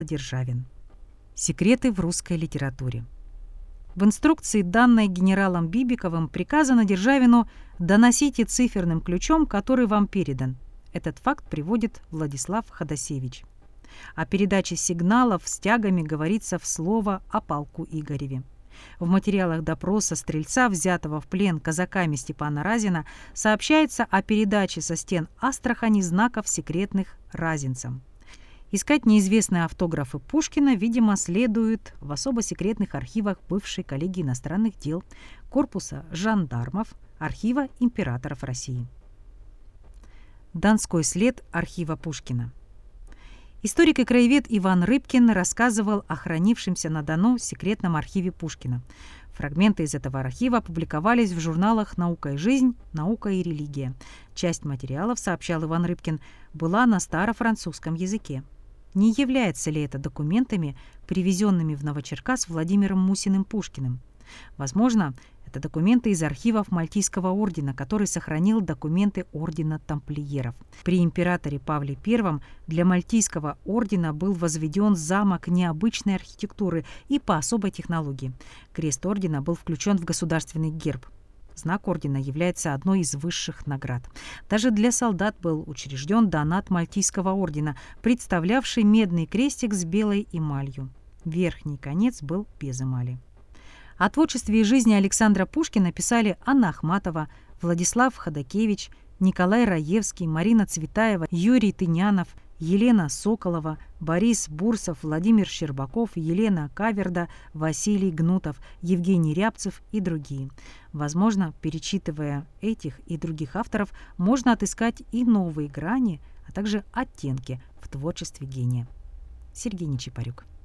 Державин. Секреты в русской литературе. В инструкции, данной генералом Бибиковым, приказано Державину: «Доносите циферным ключом, который вам передан». Этот факт приводит Владислав Ходосевич. О передаче сигналов с тягами говорится в «Слово о полку Игореве». В материалах допроса стрельца, взятого в плен казаками Степана Разина, сообщается о передаче со стен Астрахани знаков секретных разинцам. Искать неизвестные автографы Пушкина, видимо, следует в особо секретных архивах бывшей коллегии иностранных дел, корпуса жандармов, архива императоров России. Донской след архива Пушкина. Историк и краевед Иван Рыбкин рассказывал о хранившемся на Дону секретном архиве Пушкина. Фрагменты из этого архива опубликовались в журналах «Наука и жизнь», «Наука и религия». Часть материалов, сообщал Иван Рыбкин, была на старофранцузском языке. Не является ли это документами, привезенными в Новочеркасск Владимиром Мусиным Пушкиным? Возможно, это документы из архивов Мальтийского ордена, который сохранил документы ордена тамплиеров. При императоре Павле I для Мальтийского ордена был возведен замок необычной архитектуры и по особой технологии. Крест ордена был включен в государственный герб. Знак ордена является одной из высших наград. Даже для солдат был учрежден донат Мальтийского ордена, представлявший медный крестик с белой эмалью. Верхний конец был без эмали. О творчестве и жизни Александра Пушкина писали Анна Ахматова, Владислав Ходакевич, Николай Раевский, Марина Цветаева, Юрий Тынянов, Елена Соколова, Борис Бурсов, Владимир Щербаков, Елена Каверда, Василий Гнутов, Евгений Рябцев и другие. Возможно, перечитывая этих и других авторов, можно отыскать и новые грани, а также оттенки в творчестве гения. Сергей Нечипарюк.